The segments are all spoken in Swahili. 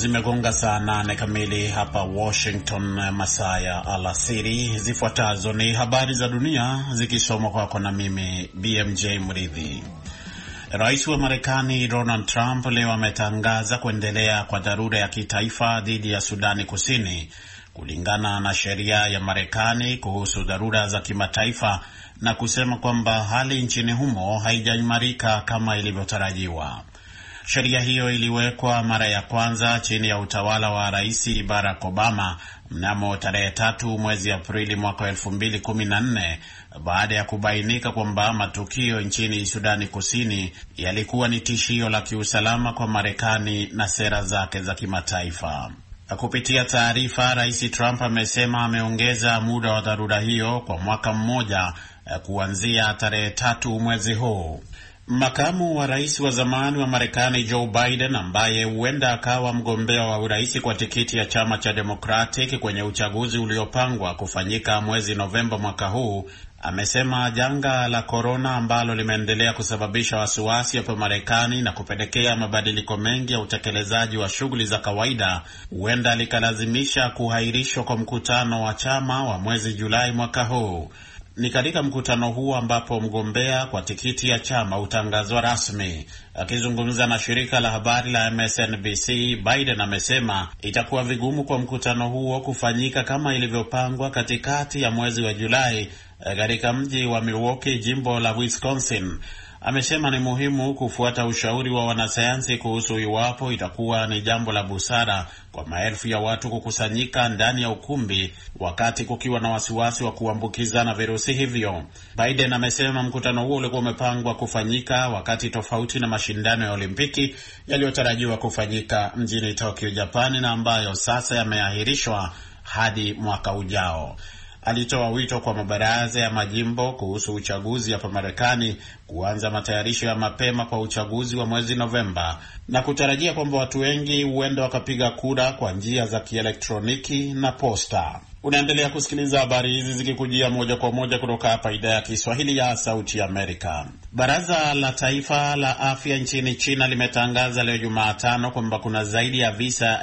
Zimegonga saa 8 kamili hapa Washington, masaa ya alasiri. Zifuatazo ni habari za dunia zikisomwa kwako na mimi BMJ Mridhi. Rais wa Marekani Donald Trump leo ametangaza kuendelea kwa dharura ya kitaifa dhidi ya Sudani Kusini kulingana na sheria ya Marekani kuhusu dharura za kimataifa, na kusema kwamba hali nchini humo haijaimarika kama ilivyotarajiwa. Sheria hiyo iliwekwa mara ya kwanza chini ya utawala wa Rais Barack Obama mnamo tarehe 3 mwezi Aprili mwaka 2014 baada ya kubainika kwamba matukio nchini Sudani Kusini yalikuwa ni tishio la kiusalama kwa Marekani na sera zake za kimataifa. Kupitia taarifa, Rais Trump amesema ameongeza muda wa dharura hiyo kwa mwaka mmoja kuanzia tarehe 3 mwezi huu. Makamu wa rais wa zamani wa Marekani Joe Biden, ambaye huenda akawa mgombea wa urais kwa tikiti ya chama cha Democratic kwenye uchaguzi uliopangwa kufanyika mwezi Novemba mwaka huu, amesema janga la korona ambalo limeendelea kusababisha wasiwasi hapa Marekani na kupelekea mabadiliko mengi ya utekelezaji wa shughuli za kawaida huenda likalazimisha kuhairishwa kwa mkutano wa chama wa mwezi Julai mwaka huu. Ni katika mkutano huu ambapo mgombea kwa tikiti ya chama utangazwa rasmi. Akizungumza na shirika la habari la MSNBC, Biden amesema itakuwa vigumu kwa mkutano huo kufanyika kama ilivyopangwa katikati ya mwezi wa Julai katika mji wa Milwaukee, jimbo la Wisconsin. Amesema ni muhimu kufuata ushauri wa wanasayansi kuhusu iwapo itakuwa ni jambo la busara kwa maelfu ya watu kukusanyika ndani ya ukumbi wakati kukiwa na wasiwasi wa kuambukizana virusi hivyo. Biden amesema mkutano huo ulikuwa umepangwa kufanyika wakati tofauti na mashindano ya Olimpiki yaliyotarajiwa kufanyika mjini Tokyo, Japani, na ambayo sasa yameahirishwa hadi mwaka ujao. Alitoa wito kwa mabaraza ya majimbo kuhusu uchaguzi hapa Marekani kuanza matayarisho ya mapema kwa uchaguzi wa mwezi Novemba na kutarajia kwamba watu wengi huenda wakapiga kura kwa njia za kielektroniki na posta. Unaendelea kusikiliza habari hizi zikikujia moja kwa moja kutoka hapa idhaa ya Kiswahili ya Sauti ya Amerika. Baraza la Taifa la Afya nchini China limetangaza leo Jumatano kwamba kuna zaidi ya visa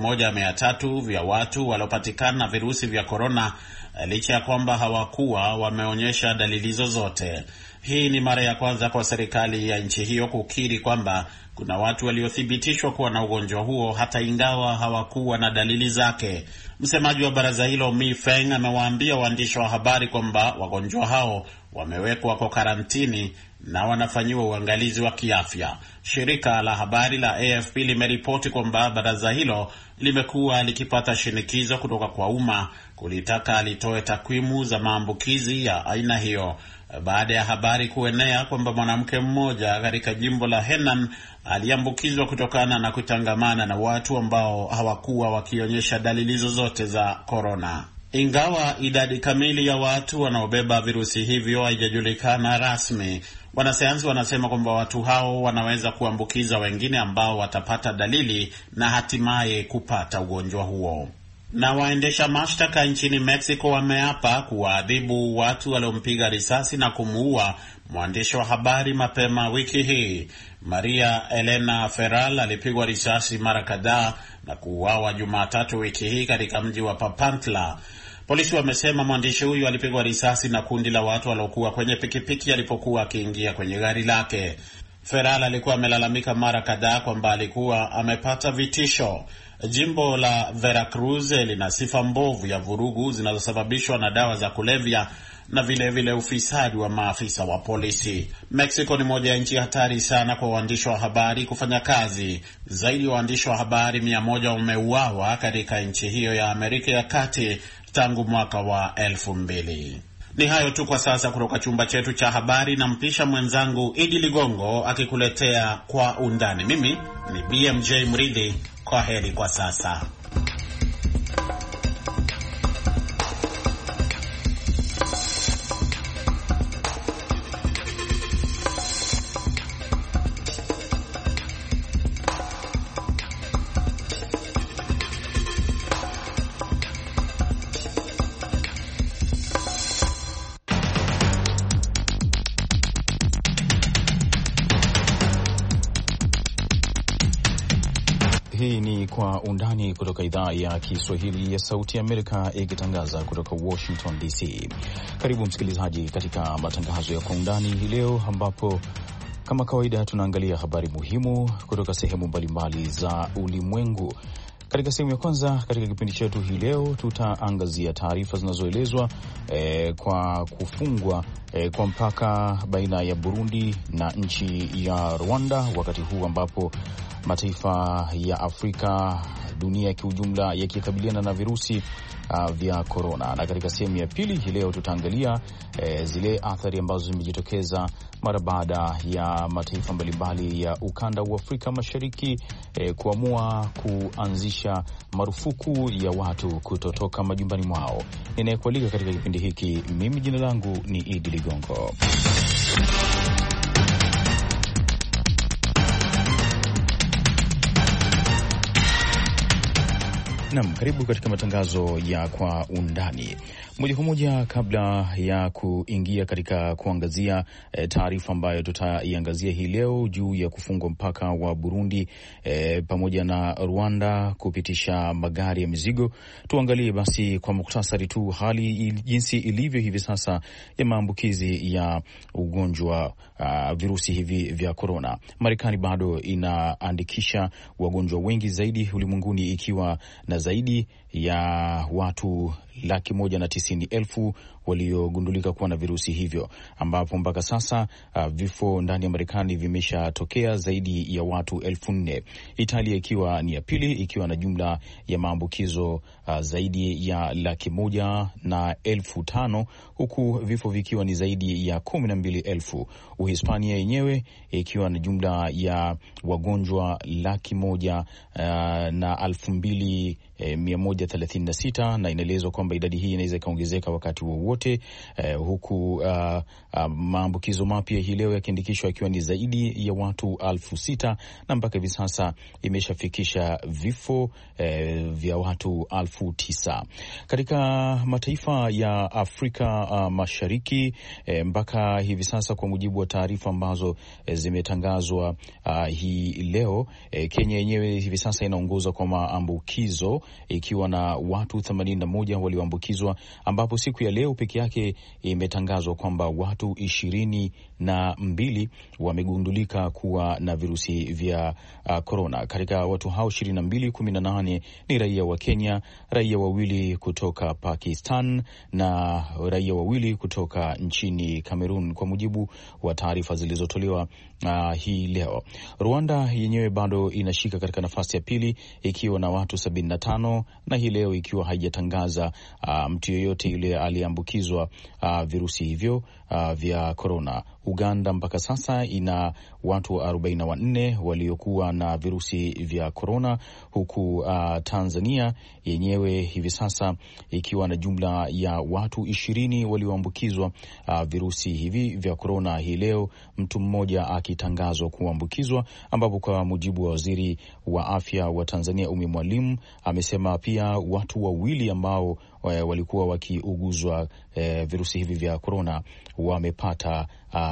1300 vya watu waliopatikana na virusi vya korona, licha ya kwamba hawakuwa wameonyesha dalili zozote. Hii ni mara ya kwanza kwa serikali ya nchi hiyo kukiri kwamba kuna watu waliothibitishwa kuwa na ugonjwa huo hata ingawa hawakuwa na dalili zake. Msemaji wa baraza hilo Mi Feng amewaambia waandishi wa habari kwamba wagonjwa hao wamewekwa kwa karantini na wanafanyiwa uangalizi wa kiafya. Shirika la habari la AFP limeripoti kwamba baraza hilo limekuwa likipata shinikizo kutoka kwa umma kulitaka litoe takwimu za maambukizi ya aina hiyo baada ya habari kuenea kwamba mwanamke mmoja katika jimbo la Henan aliambukizwa kutokana na kutangamana na watu ambao hawakuwa wakionyesha dalili zozote za korona. Ingawa idadi kamili ya watu wanaobeba virusi hivyo haijajulikana rasmi, wanasayansi wanasema kwamba watu hao wanaweza kuambukiza wengine ambao watapata dalili na hatimaye kupata ugonjwa huo. Na waendesha mashtaka nchini Mexico wameapa kuwaadhibu watu waliompiga risasi na kumuua mwandishi wa habari mapema wiki hii. Maria Elena Ferral alipigwa risasi mara kadhaa na kuuawa Jumatatu wiki hii katika mji wa Papantla. Polisi wamesema mwandishi huyu alipigwa risasi na kundi la watu waliokuwa kwenye pikipiki alipokuwa akiingia kwenye gari lake. Ferral alikuwa amelalamika mara kadhaa kwamba alikuwa amepata vitisho. Jimbo la Veracruz lina sifa mbovu ya vurugu zinazosababishwa na dawa za kulevya na vile ufisadi wa maafisa wa polisi. Mexico ni moja ya nchi hatari sana kwa waandishi wa habari kufanya kazi. Zaidi ya waandishi wa habari 100 wameuawa katika nchi hiyo ya Amerika ya Kati tangu mwaka wa 2000. Ni hayo tu kwa sasa kutoka chumba chetu cha habari, na mpisha mwenzangu Idi Ligongo akikuletea kwa undani. Mimi ni BMJ Mridhi. Kwa heri kwa sasa. Hii ni Kwa Undani kutoka idhaa ya Kiswahili ya Sauti ya Amerika, ikitangaza kutoka Washington DC. Karibu msikilizaji katika matangazo ya Kwa Undani hii leo, ambapo kama kawaida tunaangalia habari muhimu kutoka sehemu mbalimbali za ulimwengu. Katika sehemu ya kwanza katika kipindi chetu hii leo tutaangazia taarifa zinazoelezwa kwa kufungwa kwa mpaka baina ya Burundi na nchi ya Rwanda, wakati huu ambapo mataifa ya Afrika, dunia kiujumla, yakikabiliana na virusi vya korona. Na katika sehemu ya pili hii leo tutaangalia zile athari ambazo zimejitokeza mara baada ya mataifa mbalimbali ya ukanda wa Afrika Mashariki kuamua kuanzisha marufuku ya watu kutotoka majumbani mwao. Ninayekualika katika kipindi hiki, mimi jina langu ni Idi Ligongo. Naam, karibu katika matangazo ya Kwa Undani. Moja kwa moja, kabla ya kuingia katika kuangazia taarifa ambayo tutaiangazia hii leo juu ya kufungwa mpaka wa Burundi pamoja na Rwanda kupitisha magari ya mizigo, tuangalie basi kwa mukhtasari tu hali jinsi ilivyo hivi sasa ya maambukizi ya ugonjwa virusi hivi vya korona. Marekani bado inaandikisha wagonjwa wengi zaidi ulimwenguni, ikiwa na zaidi ya watu 190,000 waliogundulika kuwa na virusi hivyo, ambapo mpaka sasa vifo ndani ya Marekani vimeshatokea zaidi ya watu 4,000. Italia ikiwa ni ya pili, ikiwa na jumla ya maambukizo zaidi ya 105,000, huku vifo vikiwa ni zaidi ya 12,000. Uhispania yenyewe ikiwa na jumla ya wagonjwa 102,136, na inaelezwa kwamba idadi hii inaweza ikaongezeka wakati wowote, huku maambukizo mapya hii leo yakiandikishwa ikiwa ni zaidi ya watu 6,000, na mpaka hivi sasa imeshafikisha vifo vya watu 9,000. Katika mataifa ya Afrika Mashariki mpaka hivi sasa, kwa mujibu wa taarifa ambazo zimetangazwa hii leo, Kenya yenyewe hivi sasa inaongoza kwa maambukizo ikiwa na watu 81 walioambukizwa, ambapo siku ya leo peke yake imetangazwa kwamba watu 22 wamegundulika kuwa na virusi vya korona. Katika watu hao 22, 18 ni raia wa Kenya, raia 2 kutoka Pakistan na raia 2 kutoka nchini Cameroon, kwa mujibu wa taarifa zilizotolewa hii leo. Rwanda yenyewe bado inashika katika nafasi ya pili ikiwa na watu 75, na hii leo ikiwa haijatangaza mtu yeyote yule aliyeambukizwa virusi hivyo vya korona. Uganda mpaka sasa ina watu 44 waliokuwa na virusi vya korona, huku Tanzania yenyewe hivi sasa ikiwa na jumla ya watu 20 walioambukizwa virusi hivi vya korona, hii leo mtu mmoja akitangazwa kuambukizwa, ambapo kwa mujibu wa waziri wa afya wa Tanzania Umi Mwalimu amesema pia watu 2 ambao walikuwa wakiuguzwa virusi hivi vya korona wamepata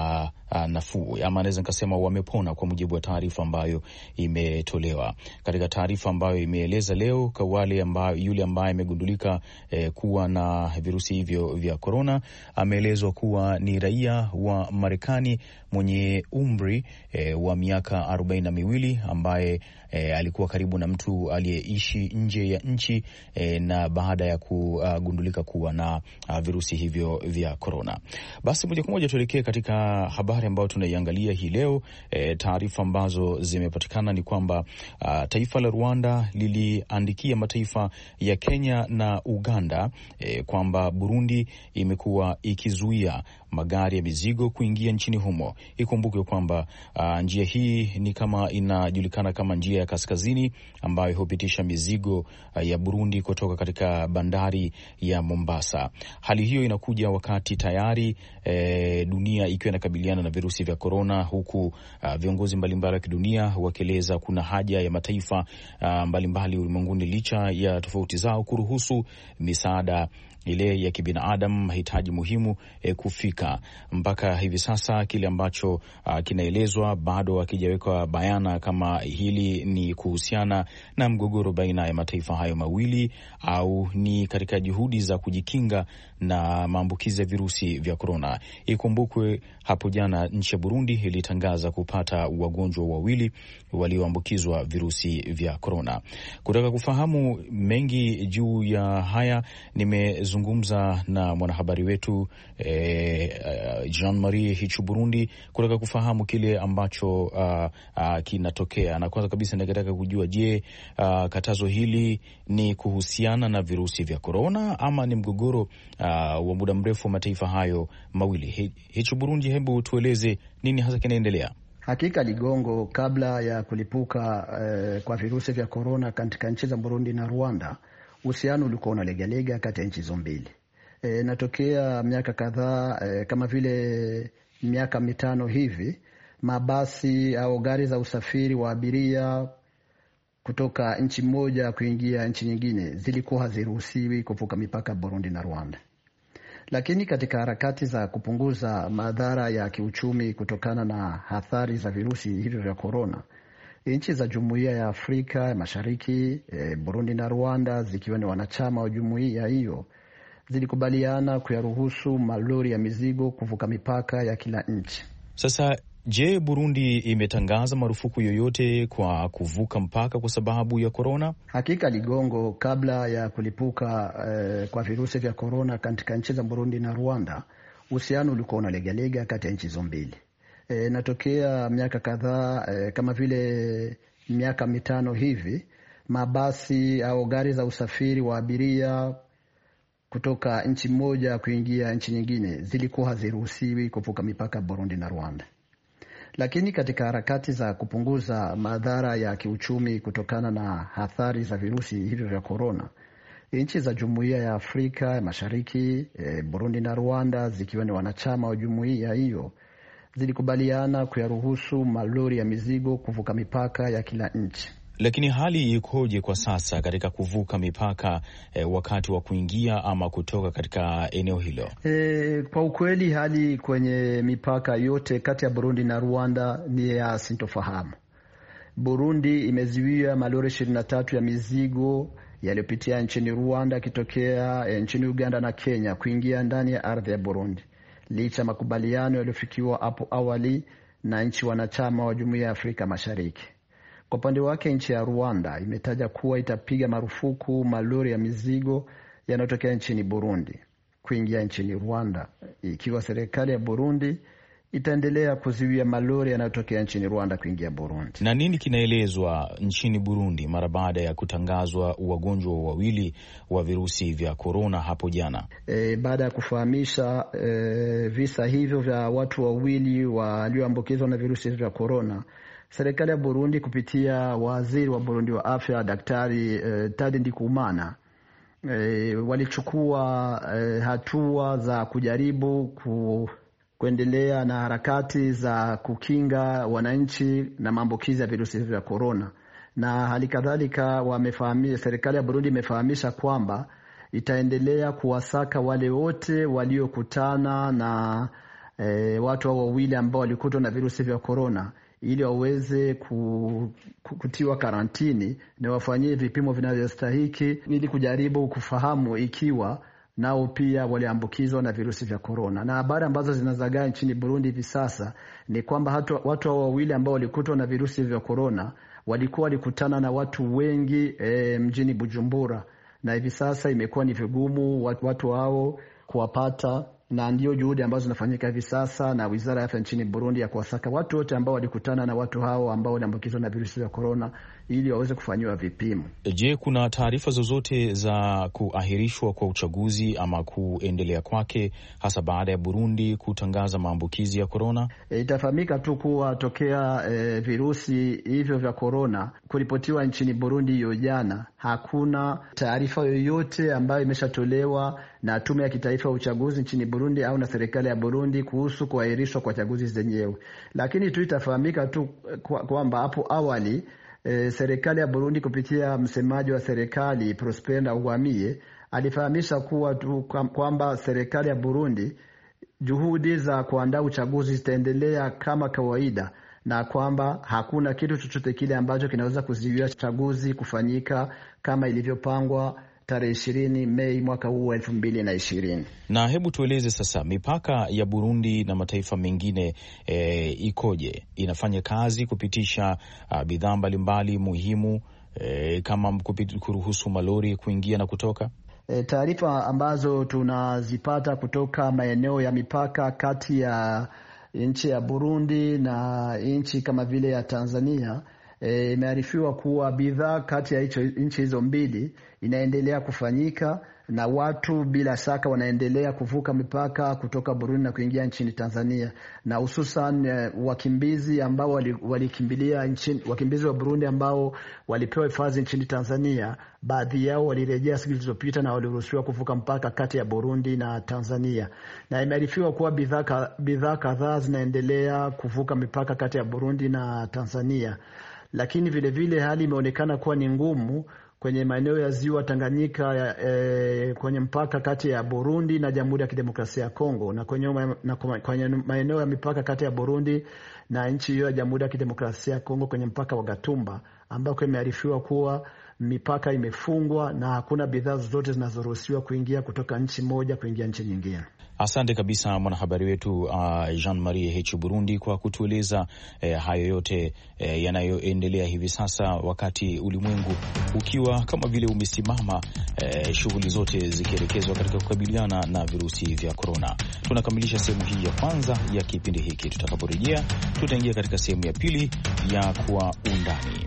nafuu, ama naweza nikasema wamepona, kwa mujibu wa taarifa ambayo imetolewa. Katika taarifa ambayo imeeleza leo, kwa wale yule ambaye amegundulika kuwa na virusi hivyo vya korona, ameelezwa kuwa ni raia wa Marekani mwenye umri wa miaka 42 ambaye alikuwa karibu na mtu aliyeishi nje ya nchi na baada ya kugundulika kuwa na virusi hivyo vya korona. Basi moja kwa moja tuelekee katika habari ambayo tunaiangalia hii leo. Taarifa ambazo zimepatikana ni kwamba taifa la Rwanda liliandikia mataifa ya Kenya na Uganda kwamba Burundi imekuwa ikizuia magari ya mizigo kuingia nchini humo. Ikumbuke kwamba njia hii ni kama inajulikana kama njia ya kaskazini ambayo hupitisha mizigo ya Burundi kutoka katika bandari ya Mombasa. Hali hiyo inakuja wakati tayari dunia ikiwa inakabiliana na virusi vya korona, huku viongozi mbalimbali wa kidunia wakieleza kuna haja ya mataifa mbalimbali ulimwenguni, licha ya tofauti zao, kuruhusu misaada ile ya kibinadamu, mahitaji muhimu kufika. Mpaka hivi sasa kile ambacho kinaelezwa bado hakijawekwa bayana kama hili ni kuhusiana na mgogoro baina ya mataifa hayo mawili au ni katika juhudi za kujikinga na maambukizi ya virusi vya korona. Ikumbukwe hapo jana nchi ya Burundi ilitangaza kupata wagonjwa wawili walioambukizwa virusi vya korona. Kutaka kufahamu mengi juu ya haya, nimezungumza na mwanahabari wetu Jean-Marie Hichu Burundi kutaka kufahamu kile ambacho kinatokea. Na kwanza kabisa ningetaka kujua, je, katazo hili ni kuhusiana na virusi vya korona ama ni mgogoro wa muda mrefu wa mataifa hayo mawili? Hichu Burundi, hebu tueleze nini hasa kinaendelea? Hakika Ligongo, kabla ya kulipuka kwa virusi vya korona katika nchi za Burundi na Rwanda, uhusiano ulikuwa unalegalega kati ya nchi hizo mbili. Natokea miaka kadhaa, kama vile miaka 5 hivi, mabasi au gari za usafiri wa abiria kutoka nchi moja kuingia nchi nyingine zilikuwa haziruhusiwi kuvuka mipaka Burundi na Rwanda. Lakini katika harakati za kupunguza madhara ya kiuchumi kutokana na athari za virusi hivyo vya korona, nchi za Jumuiya ya Afrika ya Mashariki, Burundi na Rwanda zikiwa ni wanachama wa jumuiya hiyo, zilikubaliana kuyaruhusu malori ya mizigo kuvuka mipaka ya kila nchi. Sasa je, Burundi imetangaza marufuku yoyote kwa kuvuka mpaka kwa sababu ya korona? Hakika Ligongo, kabla ya kulipuka kwa virusi vya korona katika nchi za Burundi na Rwanda, uhusiano ulikuwa unalegalega kati ya nchi hizo mbili. Natokea miaka kadhaa, kama vile miaka 5 hivi, mabasi au gari za usafiri wa abiria kutoka nchi moja kuingia nchi nyingine zilikuwa haziruhusiwi kuvuka mipaka Burundi na Rwanda. Lakini katika harakati za kupunguza madhara ya kiuchumi kutokana na athari za virusi hivyo vya korona, nchi za Jumuiya ya Afrika ya Mashariki, Burundi na Rwanda zikiwa ni wanachama wa jumuiya hiyo, zilikubaliana kuyaruhusu malori ya mizigo kuvuka mipaka ya kila nchi. Lakini hali ikoje kwa sasa katika kuvuka mipaka wakati wa kuingia ama kutoka katika eneo hilo? Kwa ukweli hali kwenye mipaka yote kati ya Burundi na Rwanda ni ya sintofahamu. Burundi imezuia malori 23 ya mizigo yaliyopitia nchini Rwanda kitokea nchini Uganda na Kenya kuingia ndani ya ardhi ya Burundi, licha makubaliano yaliyofikiwa hapo awali na nchi wanachama wa Jumuiya ya Afrika Mashariki. Kwa upande wake, nchi ya Rwanda imetaja kuwa itapiga marufuku malori ya mizigo yanayotokea nchini Burundi kuingia nchini Rwanda, ikiwa serikali ya Burundi itaendelea kuzuia malori yanayotokea nchini Rwanda kuingia Burundi. Na nini kinaelezwa nchini Burundi mara baada ya kutangazwa wagonjwa wawili wa virusi vya korona hapo jana? Baada ya kufahamisha visa hivyo vya watu wawili walioambukizwa na virusi vya korona, serikali ya Burundi kupitia waziri wa Burundi wa afya Daktari Tade Ndikumana walichukua hatua za kujaribu kuendelea na harakati za kukinga wananchi na maambukizi ya virusi vya korona. Na hali kadhalika serikali ya Burundi imefahamisha kwamba itaendelea kuwasaka wale wote waliokutana na watu wawili ambao walikutwa na virusi vya korona ili waweze kutiwa karantini na wafanyie vipimo vinavyostahiki ili kujaribu kufahamu ikiwa nao pia waliambukizwa na virusi vya korona. Na habari ambazo zinazagaa nchini Burundi hivi sasa ni kwamba watu hao wawili ambao walikutwa na virusi vya korona walikutana na watu wengi mjini Bujumbura, na hivi sasa imekuwa ni vigumu watu hao kuwapata, na ndio juhudi ambazo zinafanyika hivi sasa na Wizara ya Afya nchini Burundi ya kuwasaka watu wote ambao walikutana na watu hao ambao waliambukizwa na virusi vya korona ili waweze kufanyiwa vipimo. Je, kuna taarifa zozote za kuahirishwa kwa uchaguzi ama kuendelea kwake, hasa baada ya Burundi kutangaza maambukizi ya korona? Itafahamika tu kuwa tokea virusi hivyo vya korona kuripotiwa nchini Burundi hiyo jana, hakuna taarifa yoyote ambayo imeshatolewa na Tume ya Kitaifa ya Uchaguzi nchini Burundi au na serikali ya Burundi kuhusu kuahirishwa kwa chaguzi zenyewe. Lakini tu itafahamika tu kwamba hapo awali serikali ya Burundi kupitia msemaji wa serikali Prosper Ntagwamiye alifahamisha kuwa kwamba serikali ya Burundi juhudi za kuandaa uchaguzi zitaendelea kama kawaida na kwamba hakuna kitu chochote kile ambacho kinaweza kuzuia uchaguzi kufanyika kama ilivyopangwa tarehe 20 Mei mwaka huu wa 2020. Na hebu tueleze sasa, mipaka ya Burundi na mataifa mengine ikoje? Inafanya kazi kupitisha bidhaa mbalimbali muhimu kama kuruhusu malori kuingia na kutoka? Taarifa ambazo tunazipata kutoka maeneo ya mipaka kati ya nchi ya Burundi na nchi kama vile ya Tanzania, imearifiwa kuwa bidhaa kati ya nchi hizo mbili inaendelea kufanyika na watu bila shaka wanaendelea kuvuka mipaka kutoka Burundi na kuingia nchini Tanzania, na hususan wakimbizi ambao walikimbilia nchini, wakimbizi wa Burundi ambao walipewa hifadhi nchini Tanzania, baadhi yao walirejea siku zilizopita na waliruhusiwa kuvuka mpaka kati ya Burundi na Tanzania. Na imearifiwa kuwa bidhaa kadhaa zinaendelea kuvuka mipaka kati ya Burundi na Tanzania, lakini vile vile hali imeonekana kuwa ni ngumu kwenye maeneo ya ziwa Tanganyika, kwenye mpaka kati ya Burundi na Jamhuri ya Kidemokrasia ya Kongo, na kwenye maeneo ya mipaka kati ya Burundi na nchi hiyo ya Jamhuri ya Kidemokrasia ya Kongo kwenye mpaka wa Gatumba, ambako imearifiwa kuwa mipaka imefungwa na hakuna bidhaa zozote zinazoruhusiwa kuingia kutoka nchi moja kuingia nchi nyingine. Asante kabisa mwanahabari wetu Jean-Marie H Burundi kwa kutueleza hayo yote yanayoendelea hivi sasa, wakati ulimwengu ukiwa kama vile umesimama, shughuli zote zikielekezwa katika kukabiliana na virusi vya korona. Tunakamilisha sehemu hii ya kwanza ya kipindi hiki. Tutakaporejea tutaingia katika sehemu ya pili ya Kwa Undani.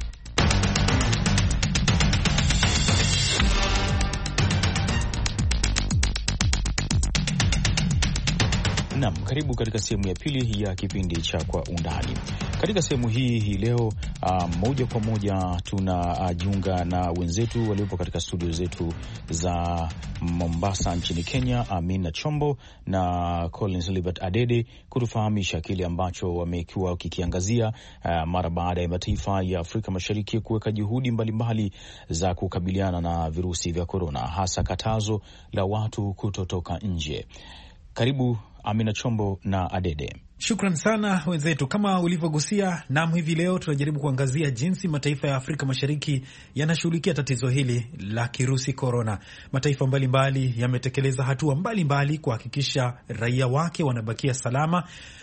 Naam, karibu katika sehemu ya pili ya kipindi cha Kwa Undani. Katika sehemu hii leo moja kwa moja tunajiunga na wenzetu waliopo katika studio zetu za Mombasa nchini Kenya, Amina Chombo na Collins Libert Adede, kutufahamisha kile ambacho wamekuwa wakikiangazia mara baada ya mataifa ya Afrika Mashariki kuweka juhudi mbalimbali za kukabiliana na virusi vya korona, hasa katazo la watu kutotoka nje. Karibu Amina Chombo na Adede. Shukran sana wenzetu. Kama ulivyogusia, nam hivi leo tunajaribu kuangazia jinsi mataifa ya Afrika Mashariki yanashughulikia tatizo hili la kirusi korona. Mataifa mbalimbali yametekeleza hatua mbalimbali kuhakikisha raia wake wanabakia salama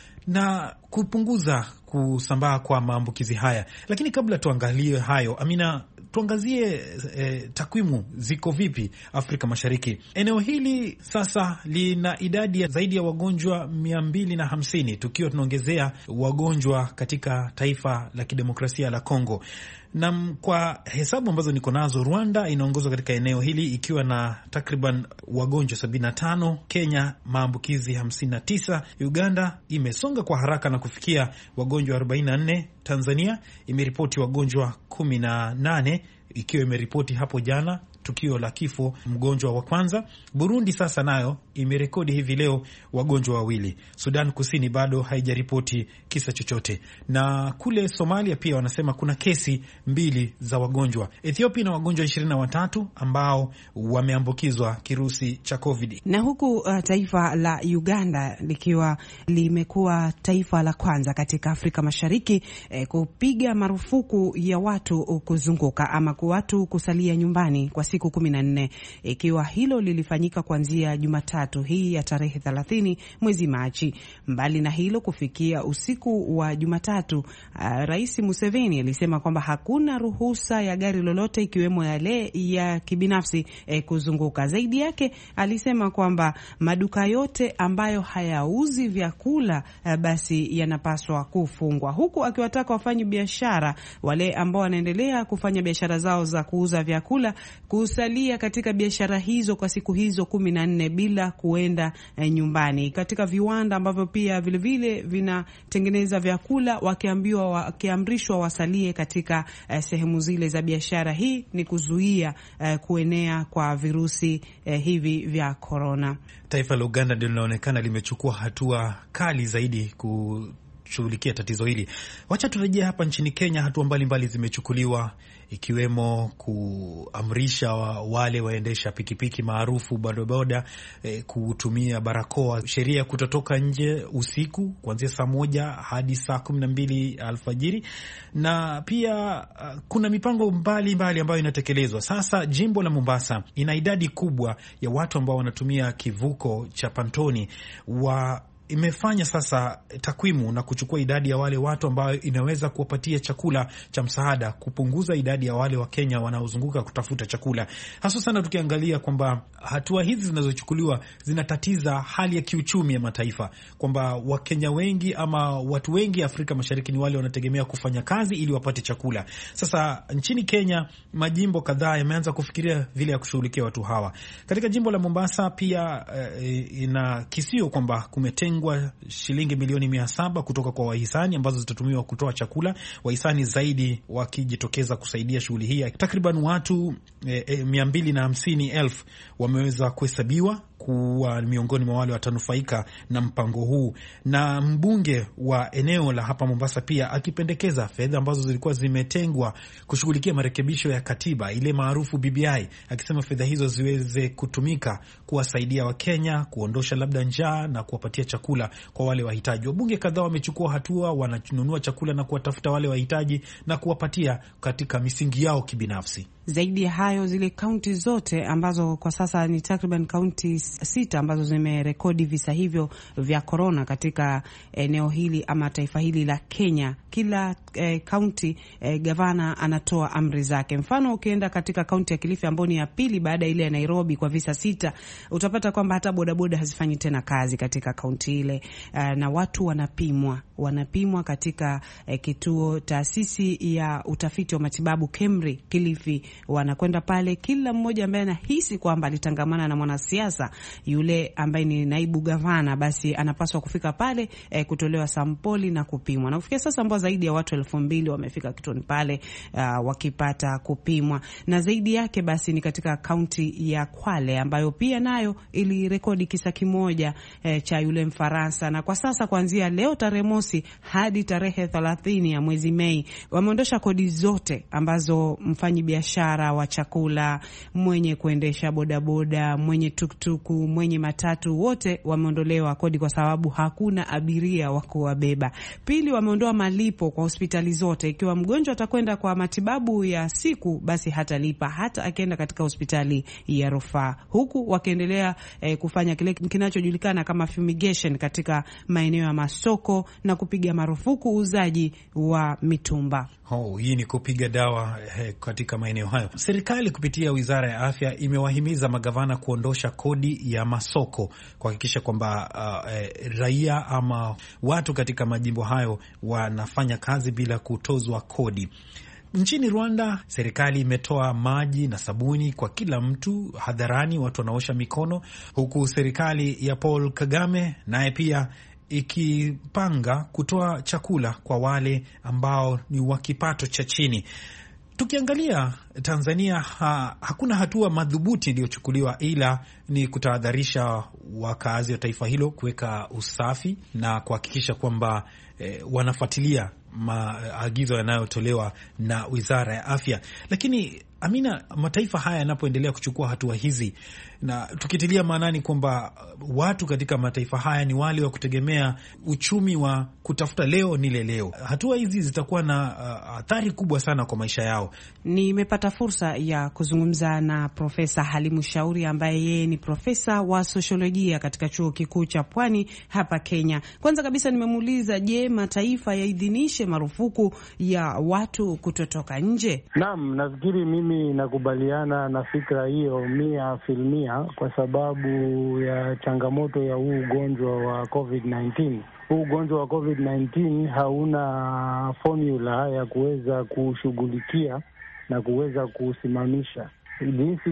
na kupunguza kusambaa kwa maambukizi haya. Lakini kabla tuangalie hayo, Amina, tuangazie takwimu ziko vipi Afrika Mashariki. Eneo hili sasa lina idadi ya zaidi ya wagonjwa 250, tukiwa tunaongezea wagonjwa katika taifa la kidemokrasia la Kongo. Na kwa hesabu ambazo niko nazo, Rwanda inaongozwa katika eneo hili ikiwa na takriban wagonjwa 75, Kenya maambukizi 59, Uganda imesonga kwa haraka na kufikia wagonjwa 44, Tanzania imeripoti wagonjwa 18 ikiwa imeripoti hapo jana tukio la kifo mgonjwa wa kwanza. Burundi sasa nayo imerekodi hivi leo wagonjwa 2. Sudan Kusini bado haijaripoti kisa chochote, na kule Somalia pia wanasema kuna kesi 2 za wagonjwa. Ethiopia na wagonjwa 23 ambao wameambukizwa kirusi cha COVID. Na huku taifa la Uganda likiwa limekuwa taifa la kwanza katika Afrika Mashariki kupiga marufuku ya watu kuzunguka ama kwa watu kusalia nyumbani kwa siku 14, ikiwa hilo lilifanyika kuanzia Jumatatu hii ya tarehe 30 mwezi Machi. Mbali na hilo, kufikia usiku wa Jumatatu, Rais Museveni alisema kwamba hakuna ruhusa ya gari lolote ikiwemo yale ya kibinafsi kuzunguka. Zaidi yake alisema kwamba maduka yote ambayo hayauzi vyakula basi yanapaswa kufungwa, huku akiwataka wafanya biashara wale ambao wanaendelea kufanya biashara zao za kuuza vyakula kusalia katika biashara hizo kwa siku hizo 14 bila kuenda nyumbani. Katika viwanda ambavyo pia vile vinatengeneza vyakula, wakiamrishwa wasalie katika sehemu zile za biashara. Hii ni kuzuia kuenea kwa virusi hivi vya korona. Taifa la Uganda ndio linaonekana limechukua hatua kali zaidi kushughulikia tatizo hili. Wacha turejee hapa nchini Kenya. Hatua mbalimbali zimechukuliwa, ikiwemo kuamrisha wale waendesha pikipiki maarufu bodaboda kutumia barakoa, sheria ya kutotoka nje usiku kuanzia saa 1 hadi saa 12 alfajiri, na pia kuna mipango mbalimbali ambayo inatekelezwa. Sasa jimbo la Mombasa ina idadi kubwa ya watu ambao wanatumia kivuko cha Pantoni imefanya sasa takwimu na kuchukua idadi ya wale watu ambao inaweza kuwapatia chakula cha msaada, kupunguza idadi ya wale wa Kenya wanaozunguka kutafuta chakula. Hasa sana tukiangalia kwamba hatua hizi zinazochukuliwa zinatatiza hali ya kiuchumi ya mataifa, kwamba Wakenya wengi ama watu wengi Afrika Mashariki ni wale wanategemea kufanya kazi ili wapate chakula. Sasa nchini Kenya majimbo kadhaa yameanza kufikiria vile ya kushughulikia watu hawa. Katika jimbo la Mombasa pia ina kisio kwamba kumetengwa shilingi milioni 700 kutoka kwa wahisani ambazo zitatumiwa kutoa chakula, wahisani zaidi wakijitokeza kusaidia shughuli hii. Takriban watu 250,000 wameweza kuhesabiwa kuwa miongoni mwa wale watanufaika na mpango huu, na mbunge wa eneo la hapa Mombasa pia akipendekeza fedha ambazo zilikuwa zimetengwa kushughulikia marekebisho ya katiba ile maarufu BBI, akisema fedha hizo ziweze kutumika kuwasaidia Wakenya kuondosha labda njaa na kuwapatia chakula kwa wale wahitaji. Wabunge kadhaa wamechukua hatua, wananunua chakula na kuwatafuta wale wahitaji na kuwapatia katika misingi yao kibinafsi. Zaidi ya hayo, zile kaunti zote ambazo kwa sasa ni takriban kaunti 6 ambazo zimerekodi visa hivyo vya korona katika eneo hili ama taifa hili la Kenya, kila kaunti gavana anatoa amri zake. Mfano, ukienda katika kaunti ya Kilifi ambayo ni ya pili baada ile ya Nairobi kwa visa 6, utapata kwamba hata bodaboda hazifanyi tena kazi katika kaunti ile, na watu wanapimwa katika kituo taasisi ya utafiti wa matibabu KEMRI Kilifi. Wanakwenda pale, kila mmoja ambaye anahisi kwamba alitangamana na mwanasiasa yule ambaye ni naibu gavana, basi anapaswa kufika pale kutolewa sampoli na kupimwa. Na kufikia sasa ambao zaidi ya watu 2,000 wamefika kituoni pale wakipata kupimwa. Na zaidi yake basi ni katika kaunti ya Kwale ambayo pia nayo ilirekodi kisa kimoja cha yule Mfaransa. Na kwa sasa kuanzia leo tarehe mosi hadi tarehe 30 ya mwezi Mei wameondosha kodi zote ambazo mfanyi biashara wa chakula, mwenye kuendesha bodaboda, mwenye tuktuku, mwenye matatu, wote wameondolewa kodi kwa sababu hakuna abiria wa kuwabeba. Pili, wameondoa malipo kwa hospitali zote. Ikiwa mgonjwa atakwenda kwa matibabu ya siku, basi hatalipa hata akienda katika hospitali ya rufaa, huku wakiendelea kufanya kile kinachojulikana kama fumigation katika maeneo ya masoko na kupiga marufuku uuzaji wa mitumba. Hii ni kupiga dawa katika maeneo hayo. Serikali kupitia Wizara ya Afya imewahimiza magavana kuondosha kodi ya masoko, kuhakikisha kwamba raia ama watu katika majimbo hayo wanafanya kazi bila kutozwa kodi. Nchini Rwanda, serikali imetoa maji na sabuni kwa kila mtu hadharani, watu wanaosha mikono, huku serikali ya Paul Kagame naye pia ikipanga kutoa chakula kwa wale ambao ni wa kipato cha chini. Tukiangalia Tanzania, hakuna hatua madhubuti iliyochukuliwa, ila ni kutahadharisha wakazi wa taifa hilo kuweka usafi na kuhakikisha kwamba wanafuatilia maagizo yanayotolewa na Wizara ya Afya. Lakini Amina, mataifa haya yanapoendelea kuchukua hatua hizi, na tukitilia maanani kwamba watu katika mataifa haya ni wale wa kutegemea uchumi wa kutafuta leo nile leo, hatua hizi zitakuwa na athari kubwa sana kwa maisha yao. Nimepata fursa ya kuzungumza na Profesa Halimu Shauri ambaye yeye ni profesa wa sosiolojia katika Chuo Kikuu cha Pwani hapa Kenya. Kwanza kabisa nimemuuliza, je, mataifa yaidhinishe marufuku ya watu kutotoka nje? Naam, nafikiri mimi nakubaliana na fikra hiyo 100%, kwa sababu ya changamoto ya huu ugonjwa wa COVID-19. Huu ugonjwa wa COVID-19 hauna formula ya kuweza kushughulikia na kuweza kusimamisha. Jinsi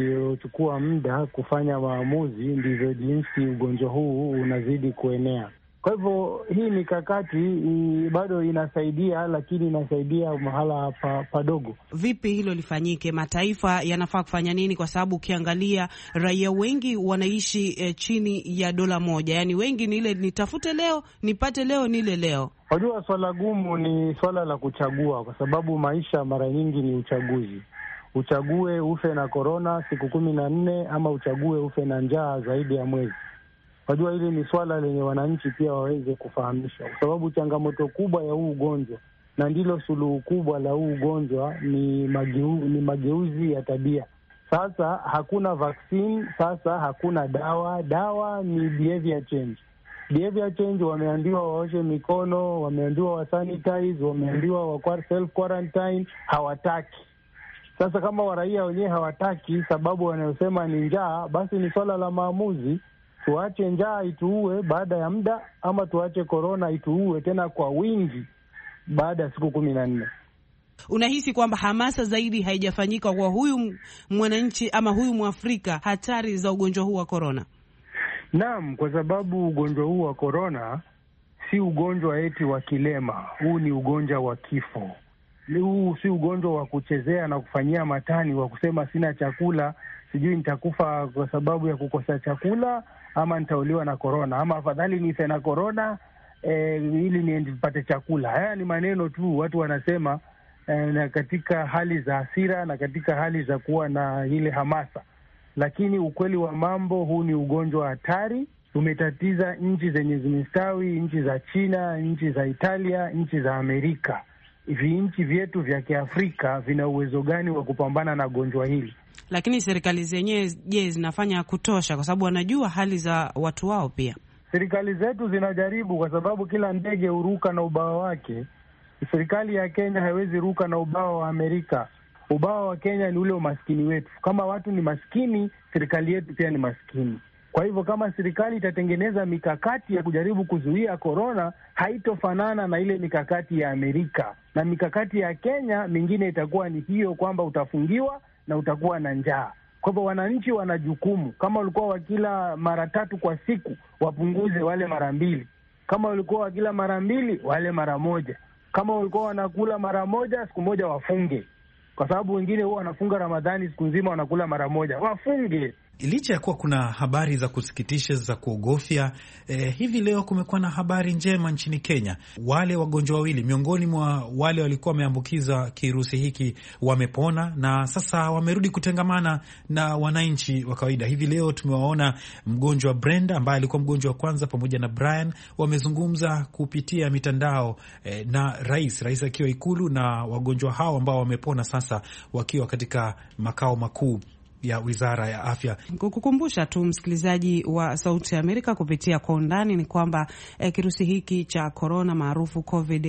tunavyochukua muda kufanya maamuzi, ndivyo jinsi ugonjwa huu unazidi kuenea. Kwa hivyo hii mikakati bado inasaidia, lakini inasaidia mahala padogo. Vipi hilo lifanyike? Mataifa yanafaa kufanya nini? Kwa sababu ukiangalia raia wengi wanaishi chini ya dola moja, yaani wengi ni ile nitafute leo, nipate leo, nile leo. Wajua, swala gumu ni swala la kuchagua, kwa sababu maisha mara nyingi ni uchaguzi. Uchague ufe na korona siku 14 ama uchague ufe na njaa zaidi ya mwezi. Wajua, hili ni swala lenye wananchi pia waweze kufahamishwa, kwa sababu changamoto kubwa ya huu ugonjwa na ndilo suluhu kubwa la huu ugonjwa ni mageuzi ya tabia. Sasa hakuna vaccine, sasa hakuna dawa. Dawa ni behavior change. Behavior change, wameambiwa waoshe mikono, wameambiwa wa sanitize, wameambiwa wa self quarantine, hawataki. Sasa kama waraia wenyewe hawataki, sababu wanayosema ni njaa, basi ni swala la maamuzi. Tuache njaa ituue baada ya muda, ama tuache korona ituue tena kwa wingi baada ya siku 14. Unahisi kwamba hamasa zaidi haijafanyika kwa huyu mwananchi ama huyu Mwafrika hatari za ugonjwa huu wa korona? Naam, kwa sababu ugonjwa huu wa korona si ugonjwa eti wa kilema. Huu ni ugonjwa wa kifo. Huu si ugonjwa wa kuchezea na kufanyia matani, wa kusema sina chakula, sijui nitakufa kwa sababu ya kukosa chakula, ama nitauliwa na korona, ama afadhali nife na korona ili nipate chakula. Haya ni maneno tu watu wanasema na katika hali za hasira na katika hali za kuwa na ile hamasa. Lakini ukweli wa mambo, huu ni ugonjwa hatari. Umetatiza nchi zenye zimestawi, nchi za China, nchi za Italia, nchi za Amerika. Hivi nchi vyetu vya Kiafrika vina uwezo gani wa kupambana na gonjwa hili? Lakini serikali zenyewe, je, zinafanya kutosha? Kwa sababu wanajua hali za watu wao pia. Serikali zetu zinajaribu, kwa sababu kila ndege huruka na ubawa wake. Serikali ya Kenya haiwezi ruka na ubawa wa Amerika. Ubawa wa Kenya ni ule umaskini wetu. Kama watu ni maskini, serikali yetu pia ni maskini. Kwa hivyo kama serikali itatengeneza mikakati ya kujaribu kuzuia korona, haitofanana na ile mikakati ya Amerika. Na mikakati ya Kenya mingine itakuwa ni hiyo, kwamba utafungiwa na utakuwa na njaa. Kwa hivyo wananchi wana jukumu. Kama walikuwa wakila mara 3 kwa siku, wapunguze wale mara 2. Kama walikuwa wakila mara 2, wale mara 1. Kama walikuwa wanakula mara 1, siku moja wafunge. Kwa sababu wengine huwa wanafunga Ramadhani siku nzima, wanakula mara 1. Wafunge. Licha ya kuwa kuna habari za kusikitisha, za kuogofya, hivi leo kumekuwa na habari njema nchini Kenya. Wale wagonjwa wawili miongoni mwa wale walikuwa wameambukiza kirusi hiki wamepona na sasa wamerudi kutengamana na wananchi wa kawaida. Hivi leo tumewaona mgonjwa Brenda ambaye alikuwa mgonjwa wa kwanza pamoja na Brian, wamezungumza kupitia mitandao na rais akiwa Ikulu, na wagonjwa hao ambao wamepona sasa wakiwa katika makao makuu ya Wizara ya Afya. Kukukumbusha tu msikilizaji wa Sauti ya Amerika kupitia Kwa Undani ni kwamba kirusi hiki cha korona maarufu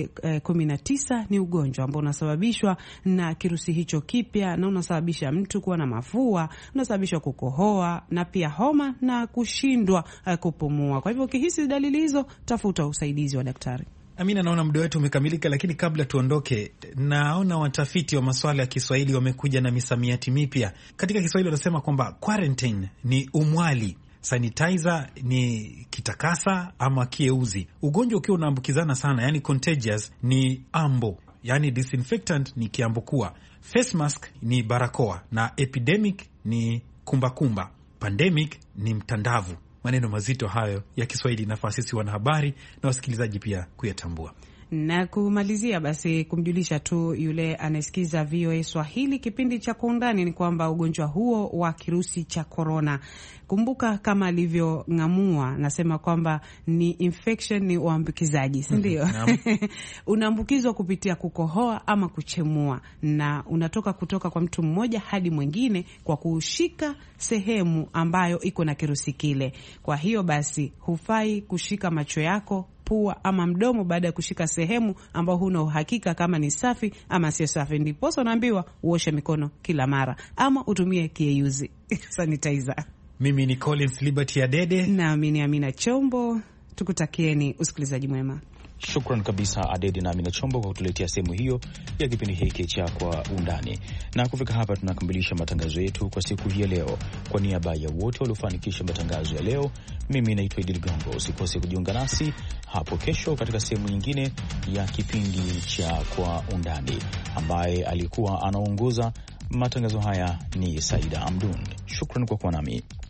COVID-19 ni ugonjwa ambao unasababishwa na kirusi hicho kipya, na unasababisha mtu kuwa na mafua, unasababisha kukohoa na pia homa na kushindwa kupumua. Kwa hivyo ukihisi dalili hizo, tafuta usaidizi wa daktari. Amina, naona muda wetu umekamilika, lakini kabla tuondoke, naona watafiti wa masuala ya Kiswahili wamekuja na misamiati mipya. Katika Kiswahili wanasema kwamba quarantine ni umwali, sanitizer ni kitakasa ama kieuzi. Ugonjwa ukiwa unaambukizana sana, yani contagious, ni ambo, yani disinfectant ni kiambukua, face mask ni barakoa, na epidemic ni kumbakumba, pandemic ni mtandavu. Maneno mazito hayo ya Kiswahili, nafaa sisi wanahabari na wasikilizaji pia kuyatambua. Na kumalizia basi kumjulisha tu yule anasikiza VOA Swahili kipindi cha Kwa Undani ni kwamba ugonjwa huo wa kirusi cha korona, kumbuka kama alivyong'amua, nasema kwamba ni infection, ni uambukizaji, si ndio? Unaambukizwa kupitia kukohoa ama kuchemua, na unatoka kutoka kwa mtu mmoja hadi mwingine kwa kushika sehemu ambayo iko na kirusi kile. Kwa hiyo basi hufai kushika macho yako, pua ama mdomo baada ya kushika sehemu ambao huna uhakika kama ni safi ama sio safi. Ndiposa unaambiwa uoshe mikono kila mara ama utumie kieyuzi sanitizer. Mimi ni Collins Liberty Adede na mimi ni Amina Chombo. Tukutakieni usikilizaji mwema. Shukran kabisa Adedi na Amina Chombo kwa kutuletea sehemu hiyo ya kipindi hiki cha Kwa Undani. Na kufika hapa tunakamilisha matangazo yetu kwa siku hii ya leo. Kwa niaba ya wote waliofanikisha matangazo ya leo, mimi naitwa Idi Ligongo. Usikose kujiunga nasi hapo kesho katika sehemu nyingine ya kipindi cha Kwa Undani. Ambaye alikuwa anaongoza matangazo haya ni Saida Amdun. Shukran kwa kuwa nami.